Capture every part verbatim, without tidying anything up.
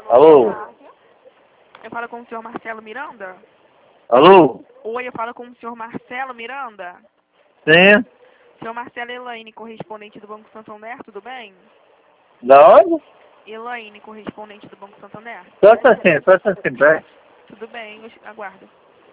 Alô? Eu falo com o senhor Marcelo Miranda? Alô? Oi, eu falo com o senhor Marcelo Miranda? Sim? Senhor Marcelo Elaine, correspondente do Banco Santander, tudo bem? Da onde? Elaine, correspondente do Banco Santander. Só assim, só assim, peraí. Tudo bem, eu aguardo.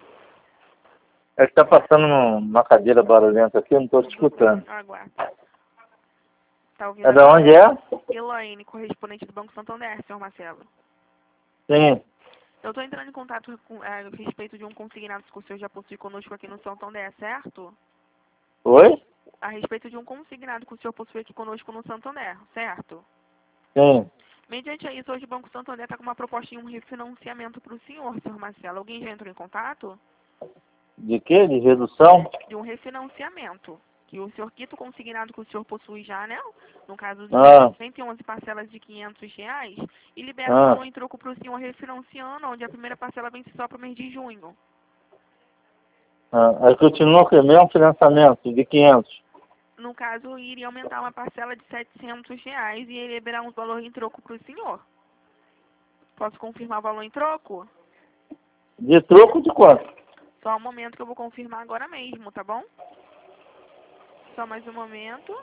É que tá passando uma cadeira barulhenta aqui, eu não tô te escutando. Eu aguardo. Tá ouvindo É da agora? onde é? Elaine, correspondente do Banco Santander, senhor Marcelo. Sim. Eu estou entrando em contato com, é, a respeito de um consignado que o senhor já possui conosco aqui no Santander, certo? Oi? A respeito de um consignado que o senhor possui aqui conosco no Santander, certo? Sim. Mediante isso, hoje o Banco Santander está com uma proposta em um refinanciamento para o senhor, senhor Marcelo. Alguém já entrou em contato? De quê? De redução? De um refinanciamento. Que o senhor quita o consignado que o senhor possui já, né? No caso de Ah. cento e onze parcelas de quinhentos reais, e libera Ah. o valor em troco para o senhor refinanciando, onde a primeira parcela vence só para o mês de junho. Ah. Aí continua com o mesmo financiamento de quinhentos. No caso, iria aumentar uma parcela de setecentos reais e ele liberar um valor em troco para o senhor. Posso confirmar o valor em troco? De troco de quanto? Só um momento que eu vou confirmar agora mesmo, tá bom? Só mais um momento.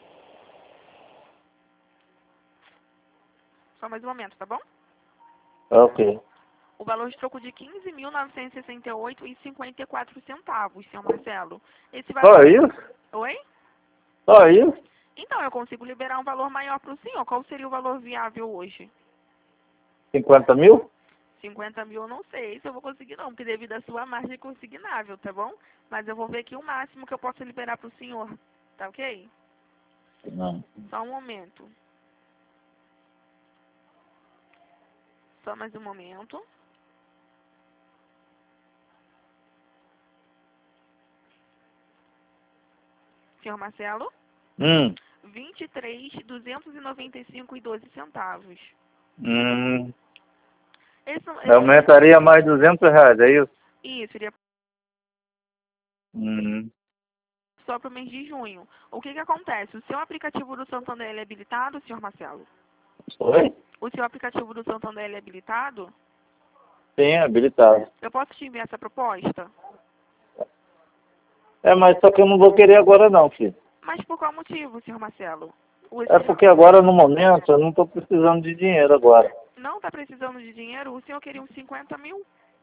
Só mais um momento, tá bom? Ok. O valor de troco de quinze mil novecentos e sessenta e oito reais e cinquenta e quatro centavos, senhor Marcelo. Esse valor... Só isso? Oi? Só isso? Então, eu consigo liberar um valor maior para o senhor. Qual seria o valor viável hoje? cinquenta mil? cinquenta mil eu não sei se eu vou conseguir não, porque devido à sua margem é consignável, tá bom? Mas eu vou ver aqui o máximo que eu posso liberar para o senhor, tá ok? Não. Só um momento. Só mais um momento. Senhor Marcelo? Hum. vinte e três mil duzentos e noventa e cinco reais e doze centavos. Hum. Esse, esse... Aumentaria mais duzentos reais, é isso? Isso, iria Hum. só para o mês de junho. O que que acontece? O seu aplicativo do Santander ele é habilitado, senhor Marcelo? Oi? O seu aplicativo do Santander ele é habilitado? Sim, habilitado. Eu posso te enviar essa proposta? É, mas só que eu não vou querer agora não, filho. Mas por qual motivo, senhor Marcelo? O É porque agora, no momento, eu não estou precisando de dinheiro agora. Não está precisando de dinheiro? O senhor queria uns cinquenta mil?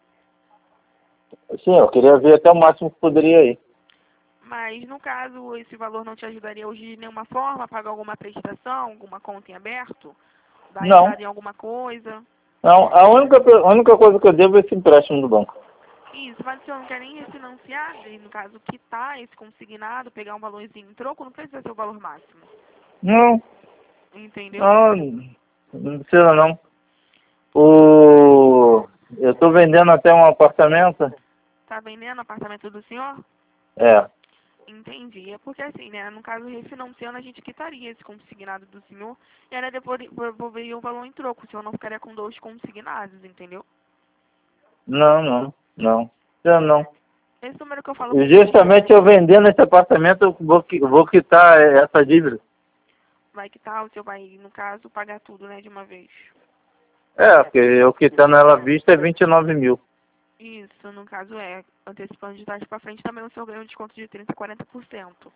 Sim, eu queria ver até o máximo que poderia ir. Mas, no caso, esse valor não te ajudaria hoje de nenhuma forma a pagar alguma prestação, alguma conta em aberto? Dar Não. entrada em alguma coisa? Não, a única, a única coisa que eu devo é esse empréstimo do banco. Isso, mas o senhor não quer nem refinanciar, e, no caso, quitar esse consignado, pegar um valorzinho em troco, não precisa ser o valor máximo. Não, Entendeu? não, não precisa não. O... Eu estou vendendo até um apartamento. Tá vendendo o apartamento do senhor? É. Entendi. É porque assim, né? No caso, refinanciando, a gente quitaria esse consignado do senhor e aí depois devolveria o valor em troco. O senhor não ficaria com dois consignados, entendeu? Não, não, não. Não, não. Esse número que eu falo E com justamente eu vendendo esse apartamento, eu vou, qui- vou quitar essa dívida. vai quitar, o senhor vai, no caso, pagar tudo, né, de uma vez. É, porque eu quitando ela à vista é vinte e nove mil. Isso, no caso é, antecipando de trás para frente, também o senhor ganha um desconto de trinta a quarenta por cento.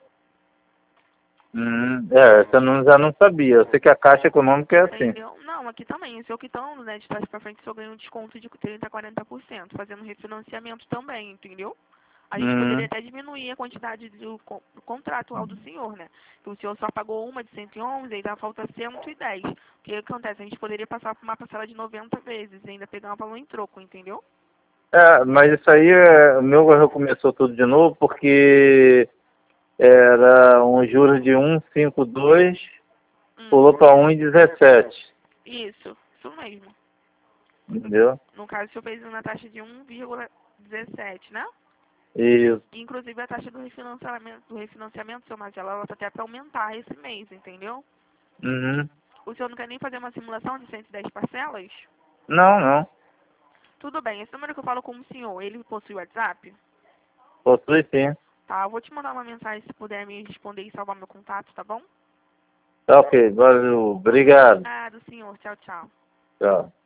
Hum, é, essa eu não, já não sabia. Eu sei que a Caixa Econômica é assim. Entendeu? Não, aqui também, o senhor quitando, né, de trás para frente, o senhor ganha um desconto de trinta a quarenta por cento, fazendo refinanciamento também, entendeu? A gente poderia Hum, até diminuir a quantidade do co- contratual do senhor, né? Que o senhor só pagou uma de cento e onze, aí dá falta cento e dez. O que acontece? A gente poderia passar por uma parcela de noventa vezes e ainda pegar um valor em troco, entendeu? é, mas isso aí, é, o meu recomeçou tudo de novo, porque era um juros de um vírgula cinquenta e dois, Hum, pulou para um vírgula dezessete. isso, isso mesmo. Entendeu? No caso, o senhor fez uma taxa de um vírgula dezessete, né? Isso. Inclusive, a taxa do refinanciamento, do refinanciamento, seu Marcelo, ela tá até para aumentar esse mês, entendeu? Uhum. O senhor não quer nem fazer uma simulação de cento e dez parcelas? Não, não. Tudo bem, esse número que eu falo com o senhor, ele possui WhatsApp? Possui sim. Tá, eu vou te mandar uma mensagem se puder me responder e salvar meu contato, tá bom? Tá ok, valeu. Obrigado. Ah, do senhor. Tchau, tchau. Tchau.